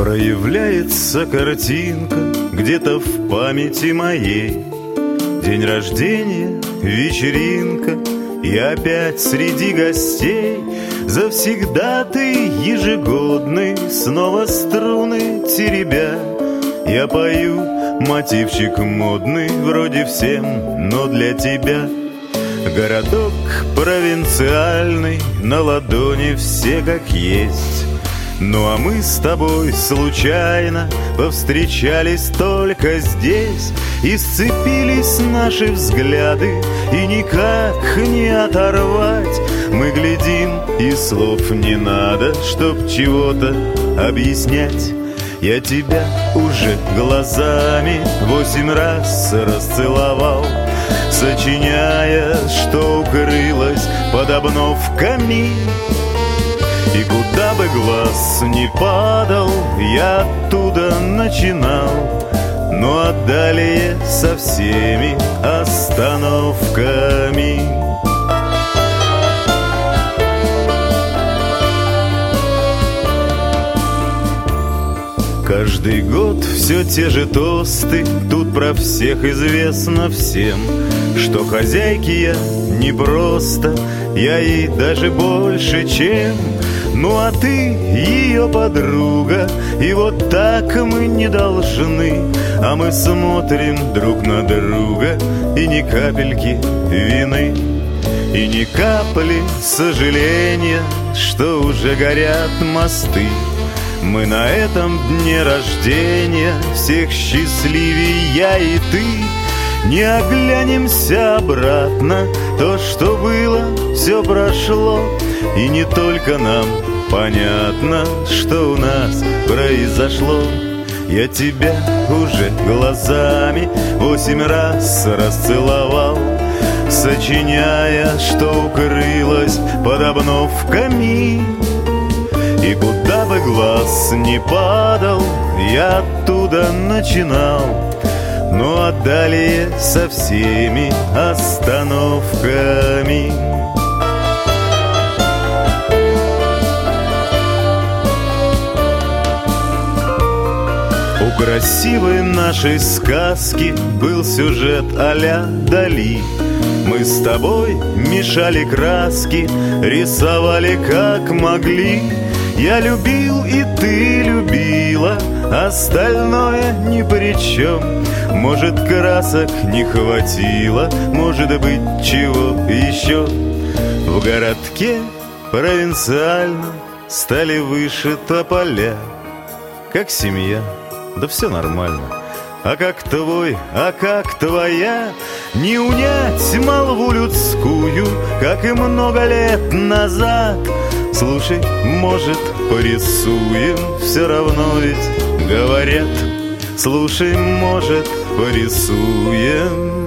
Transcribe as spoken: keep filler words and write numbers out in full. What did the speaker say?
Проявляется картинка где-то в памяти моей. День рождения, вечеринка, и опять среди гостей завсегдатый ежегодный, снова струны теребя. Я пою мотивчик модный, вроде всем, но для тебя. Городок провинциальный, на ладони все как есть. Ну а мы с тобой случайно повстречались только здесь, и сцепились наши взгляды, и никак не оторвать. Мы глядим, и слов не надо, чтоб чего-то объяснять. Я тебя уже глазами восемь раз расцеловал, сочиняя, что укрылось под обновками. И куда бы глаз ни падал, я оттуда начинал. Ну а далее со всеми остановками. Каждый год все те же тосты, тут про всех известно всем, что хозяйки я не просто, я ей даже больше, чем. Ну а ты ее подруга, и вот так мы не должны. А мы смотрим друг на друга, и ни капельки вины, и ни капли сожаления, что уже горят мосты. Мы на этом дне рождения всех счастливее я и ты. Не оглянемся обратно, то, что было, все прошло. И не только нам понятно, что у нас произошло. Я тебя уже глазами восемь раз расцеловал, сочиняя, что укрылось под обновками. И куда бы глаз ни падал, я оттуда начинал. Ну а далее со всеми остановками. У красивой нашей сказки был сюжет а-ля Дали. Мы с тобой мешали краски, рисовали как могли. Я любил, и ты любила, остальное ни при чем. Может, красок не хватило, может быть, чего еще. В городке провинциальном стали выше тополя. Как семья, да все нормально. А как твой, а как твоя, не унять молву людскую, как и много лет назад. Слушай, может, порисуем, все равно ведь говорят. Слушай, может, порисуем.